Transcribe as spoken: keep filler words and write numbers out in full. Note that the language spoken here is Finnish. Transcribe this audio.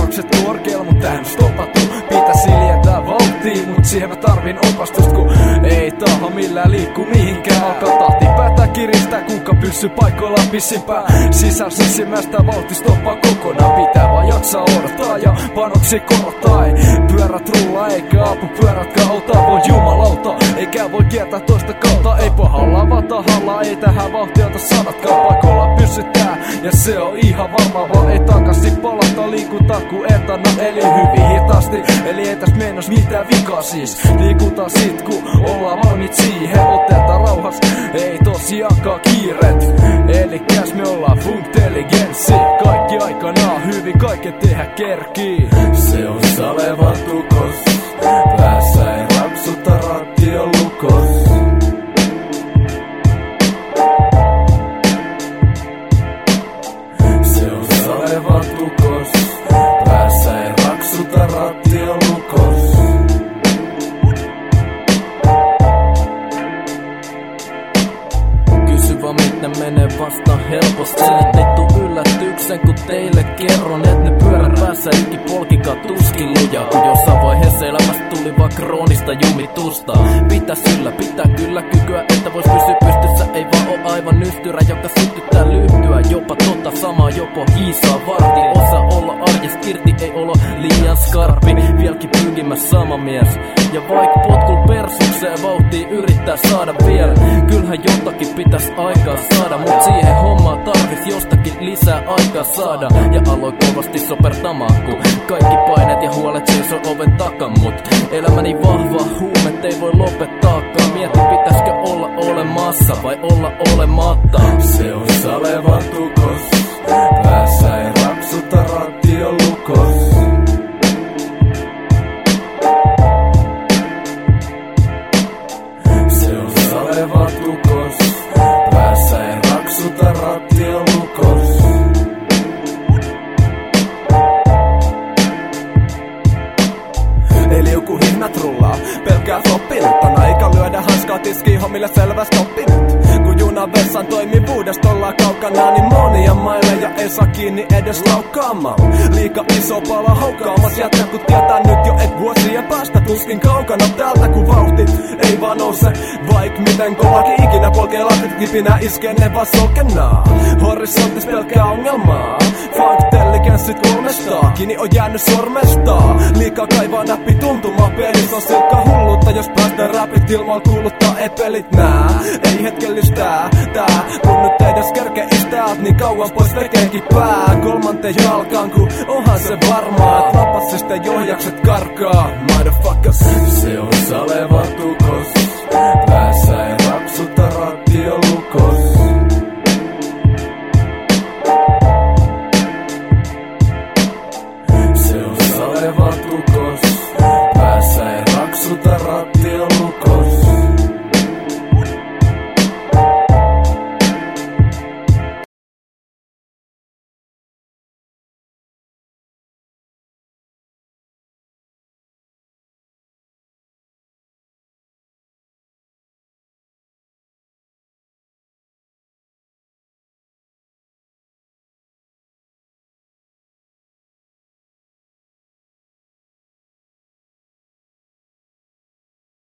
Panokset korkealla, mut tähän stopattu. Pitäis hiljentää vauhtia, mut siihen mä tarvin opastust, kun ei taho millään liikku mihinkään. Alkaa tahti päätä kiristää, kuka pysyy paikoilla pisimpää. Sisään sisimmästä vauhti stoppaa kokonaan. Pitää vaan jaksaa odottaa ja panoksi korottaa. Ei pyörät rullaa eikä apupyörätkään auta. Voi jumalauta, eikä voi kiertää toista kautta. Ei pahalla vaan tahalla, ei tähän vauhtia ota sadatkaan. Paikoilla pysytään ja se on ihan varma, vaan ei takaisin palata. Liikutaan ku etana, eli hyvin hitaasti. Eli ei täs meinas mitään vikaa siis. Liikutaan sit ku ollaan valmiit siihen. Otetaan rauhas, ei tosiaankaan kiiret. Elikäs me ollaan funktelligenssi. Kaikki aikanaan hyvin, kaiken tehdä kerkii. Se on Saleva tukos, päässä ei rapsuta, ratti on lukos. Se on Saleva tukos, päässä ei rapsuta, ratti on lukos. Kysy vaan miten menee vastaan helposti. Ei tuu yllätyksen kun teille kerron, et ne pyörät päässä iki polkikaan tuskin lujaa. Kun jossain vaiheessa elämästä tuli vaan kroonista jumitusta. Pitäis yllä, pitää kyllä kykyä, että vois pysyä pystyssä. Ei vaan oo aivan nystyrä, joka sytyttää lyhtyä. Jopa tota samaa jopo hiisaa varti. Osa olla arjesta irti, ei olo liian skarpi. Vieläkin pyykimässä sama mies. Ja vaik potkul persukseen vauhtiin yrittää saada vielä. Kyllähän jotakin pitäis aikaa saada, mut siihen hommaa tarvis jostakin lisää aikaa saada. Ja aloin kovasti sopertamaan, kun kaikki paineet ja huolet seisoo oven takan. Mut elämäni vahva huumet ei voi lopettaakaan. Mieti pitäisikö olla olemassa vai olla olematta. Se on Saleva tukos, päässä ei rapsuta, ratti on lukos. Se on Saleva tukos, päässä ei raksuta, ratti on lukos. Eli joku hinnat rullaa, pelkää floppinutta. Eikä lyödä hanskaa tiskiin hommille selvästi oppinut. Kun junan vessan toimivuudesta ollaan kaukana, niin monia maille ja ei saa kiinni edes laukkaamaan. Liika iso pala haukkaamas jättä, kun tietää nyt jo et vuosien päästä tuskin kaukana täältä, kun vauhti ei vaan nouse. Vaik miten kovakin ikinä polkee lahdet kipinä iskee ne vaan solkenaa. Horisontis pelkää ongelmaa, funktelligenssit kolmestaan. Kiinni on jäänyt sormestaan, liikaa kaivaa näppi tuntumaan. Pelissä on silkka hullutta, jos päästään rapit ilman kuuluttaa ei pelit nää. Ei hetkellistää tää, kun nyt ei edes kerke istäät, niin kauan pois vekeekin pää. Kolmanteen jalkaan, kun onhan se varmaa, et lapassista johjakset karkaa. Motherfuckers. Se on Saleva tukos, päässä ei